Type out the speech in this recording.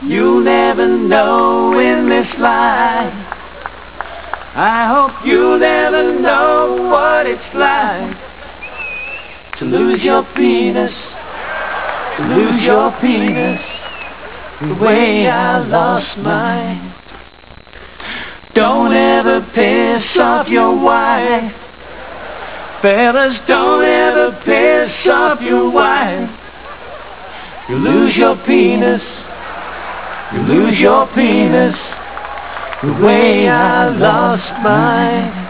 You'll never know in this life. I hope you'll never know what it's like to lose your penis, to lose your penis, the way I lost mine. Don't ever piss off your wife. Fellas, don't ever piss off your wife. You lose your penis, you lose your penis, the way I lost mine.